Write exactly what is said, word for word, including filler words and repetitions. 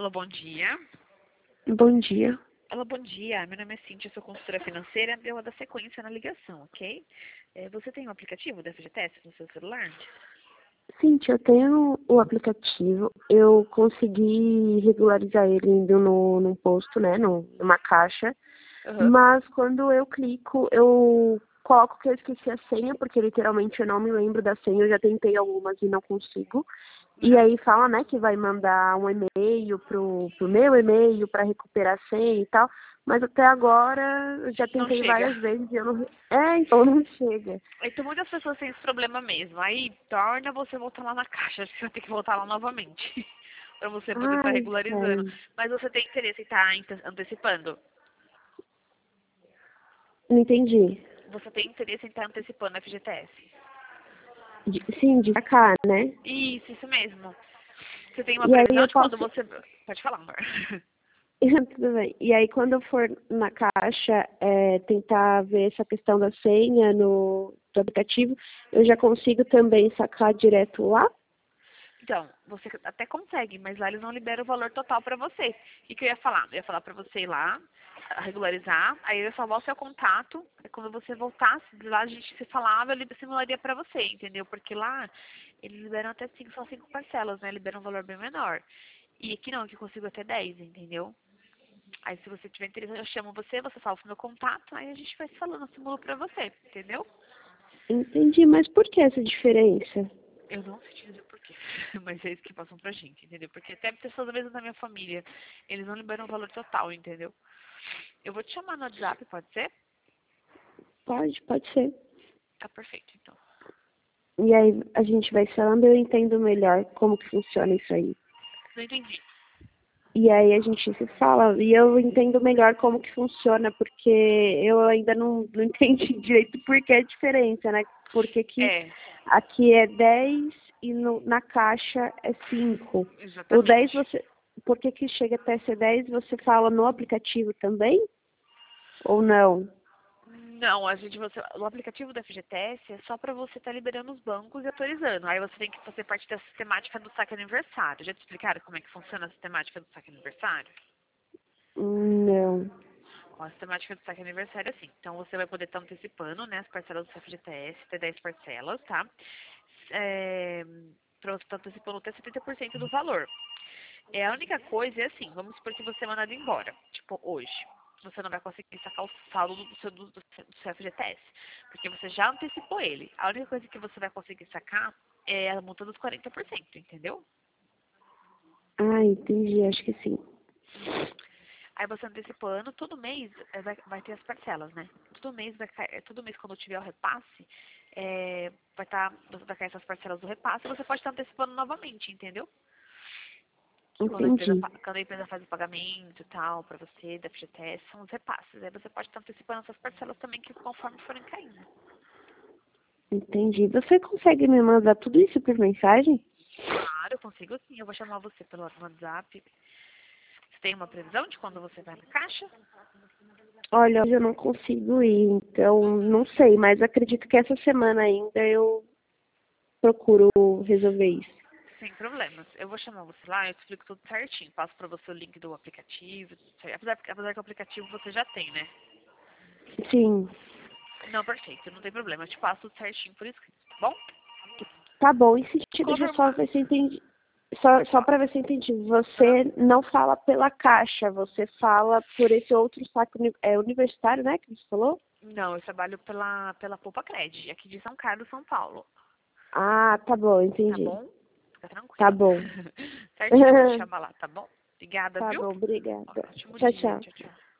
Alô, bom dia. Bom dia. Alô, bom dia. Meu nome é Cintia, sou consultora financeira. Eu vou dar sequência na ligação, ok? É, você tem um aplicativo da F G T S no seu celular? Cintia, eu tenho o aplicativo, eu consegui regularizar ele indo no, num posto, né, no, numa caixa, Aham. mas quando eu clico, eu coloco que eu esqueci a senha, porque literalmente eu não me lembro da senha, eu já tentei algumas e não consigo. E Aham. aí fala, né, que vai mandar um e-mail pro, pro meu e-mail para recuperar a senha e tal, mas até agora eu já Não tentei chega. várias vezes e eu não... É, então não chega. Então, muitas pessoas têm esse problema mesmo. Aí, torna você voltar lá na caixa. Acho que você vai ter que voltar lá novamente. Pra você poder estar Ai, regularizando. sério. Mas você tem interesse em estar antecipando? Não entendi. Você tem interesse em estar antecipando a F G T S? De- sim, de cá, né? Isso, isso mesmo. Você tem uma E aí previsão eu de quando posso. você... Pode falar, amor. Tudo bem. E aí quando eu for na caixa é, tentar ver essa questão da senha no do aplicativo, eu já consigo também sacar direto lá? Então, você até consegue, mas lá eles não liberam o valor total pra você. O que, que eu ia falar? Eu ia falar pra você ir lá, regularizar, aí eu ia salvar o seu contato, aí quando você voltasse, de lá a gente se falava, eu simularia pra você, entendeu? Porque lá eles liberam até cinco, só cinco parcelas, né? Liberam um valor bem menor. E aqui não, aqui eu consigo até dez, entendeu? Aí se você tiver interesse, eu chamo você, você salva o meu contato, aí a gente vai se falando, eu simulo pra você, entendeu? Entendi, mas por que essa diferença? Eu não sei te dizer por quê, mas é isso que passam pra gente, entendeu? Porque até pessoas mesmo da minha família, eles não liberam o valor total, entendeu? Eu vou te chamar no WhatsApp, pode ser? Pode, pode ser. Tá perfeito, então. E aí a gente vai falando, eu entendo melhor como que funciona isso aí. Não entendi. E aí a gente se fala e eu entendo melhor como que funciona, porque eu ainda não, não entendi direito por que a diferença, né? Porque que É, aqui é dez e no, na caixa é cinco. O dez exatamente. você. Por que que chega até ser dez você fala no aplicativo também? Ou não? Não, a gente, você, o aplicativo da F G T S é só para você estar liberando os bancos e autorizando. Aí você tem que fazer parte da sistemática do saque aniversário. Já te explicaram como é que funciona a sistemática do saque aniversário? Não. Ó, a sistemática do saque aniversário é assim. Então você vai poder estar antecipando, né, as parcelas do F G T S, até dez parcelas, tá? É, para você estar antecipando até setenta por cento do valor. É, a única coisa é assim, vamos supor que você é mandado embora, tipo hoje. Você não vai conseguir sacar o saldo do seu, do, do seu F G T S, porque você já antecipou ele. A única coisa que você vai conseguir sacar é a multa dos quarenta por cento, entendeu? Ah, entendi, acho que sim. Uhum. Aí você antecipando, todo mês é, vai, vai ter as parcelas, né? Todo mês, vai cair, todo mês quando tiver o repasse, é, vai, tá, vai cair essas parcelas do repasse e você pode estar antecipando novamente, entendeu? Que quando a empresa, Entendi. fa- quando a empresa faz o pagamento e tal, pra você, da F G T S, são os repasses. Aí você pode estar antecipando essas parcelas também, que conforme forem caindo. Entendi. Você consegue me mandar tudo isso por mensagem? Claro, eu consigo sim. Eu vou chamar você pelo WhatsApp. Você tem uma previsão de quando você vai na caixa? Olha, hoje eu não consigo ir, então não sei, mas acredito que essa semana ainda eu procuro resolver isso. Sem problemas. Eu vou chamar você lá, eu te explico tudo certinho. Passo pra você o link do aplicativo. tudo certo. Apesar, apesar que o aplicativo você já tem, né? Sim, Não, perfeito, não tem problema. Eu te passo tudo certinho por escrito, tá bom? tá bom. E se deixa eu só Confirmar. ver se eu entendi. Só, só para ver se eu entendi. Aham. Você não fala pela caixa, você fala por esse outro saco uni- é, universitário, né? Que você falou? Não, eu trabalho pela, pela Poupa Cred, aqui de São Carlos, São Paulo. Ah, tá bom, Tá entendi. bom? Fica Tá tranquila. bom. Certinho, eu vou te chamar lá, tá bom? Obrigada, Tá viu? bom, obrigada. Ótimo Tchau, dia. tchau. Tchau, tchau.